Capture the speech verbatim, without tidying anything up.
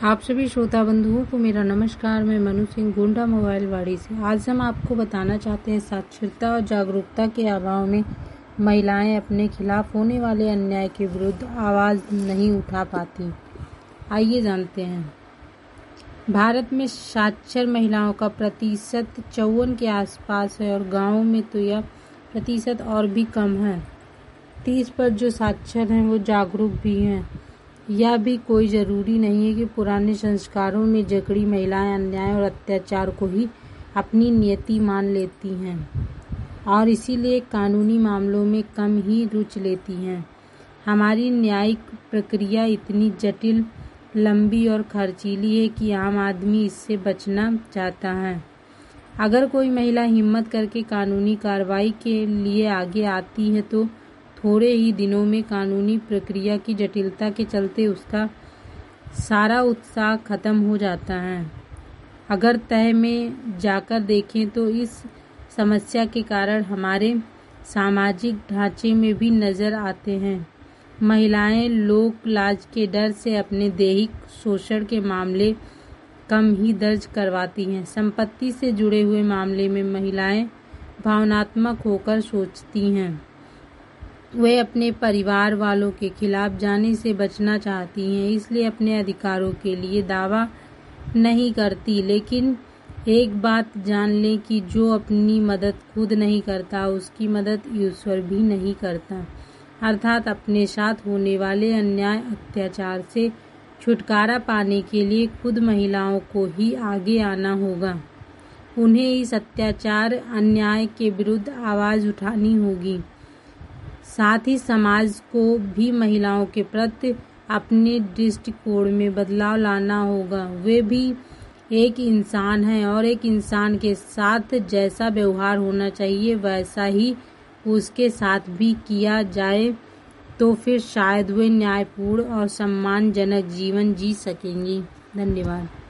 आप सभी श्रोता बंधुओं को मेरा नमस्कार। मैं मनु सिंह गोंडा मोबाइल वाड़ी से। आज हम आपको बताना चाहते हैं साक्षरता और जागरूकता के अभाव में महिलाएं अपने खिलाफ होने वाले अन्याय के विरुद्ध आवाज़ नहीं उठा पाती। आइए जानते हैं। भारत में साक्षर महिलाओं का प्रतिशत चौवन के आसपास है और गाँवों में तो यह प्रतिशत और भी कम है। तीस पर जो साक्षर हैं वो जागरूक भी हैं। यह भी कोई ज़रूरी नहीं है कि पुराने संस्कारों में जकड़ी महिलाएं अन्याय और अत्याचार को ही अपनी नियति मान लेती हैं और इसीलिए कानूनी मामलों में कम ही रुचि लेती हैं। हमारी न्यायिक प्रक्रिया इतनी जटिल, लंबी और खर्चीली है कि आम आदमी इससे बचना चाहता है। अगर कोई महिला हिम्मत करके कानूनी कार्रवाई के लिए आगे आती है तो थोड़े ही दिनों में कानूनी प्रक्रिया की जटिलता के चलते उसका सारा उत्साह खत्म हो जाता है। अगर तह में जाकर देखें तो इस समस्या के कारण हमारे सामाजिक ढांचे में भी नज़र आते हैं। महिलाएं लोक लाज के डर से अपने दैहिक शोषण के मामले कम ही दर्ज करवाती हैं। संपत्ति से जुड़े हुए मामले में महिलाएं भावनात्मक होकर सोचती हैं। वे अपने परिवार वालों के खिलाफ जाने से बचना चाहती हैं, इसलिए अपने अधिकारों के लिए दावा नहीं करती। लेकिन एक बात जान लें कि जो अपनी मदद खुद नहीं करता उसकी मदद ईश्वर भी नहीं करता। अर्थात अपने साथ होने वाले अन्याय अत्याचार से छुटकारा पाने के लिए खुद महिलाओं को ही आगे आना होगा। उन्हें इस अत्याचार अन्याय के विरुद्ध आवाज़ उठानी होगी। साथ ही समाज को भी महिलाओं के प्रति अपने दृष्टिकोण में बदलाव लाना होगा। वे भी एक इंसान हैं और एक इंसान के साथ जैसा व्यवहार होना चाहिए वैसा ही उसके साथ भी किया जाए तो फिर शायद वे न्यायपूर्ण और सम्मानजनक जीवन जी सकेंगी। धन्यवाद।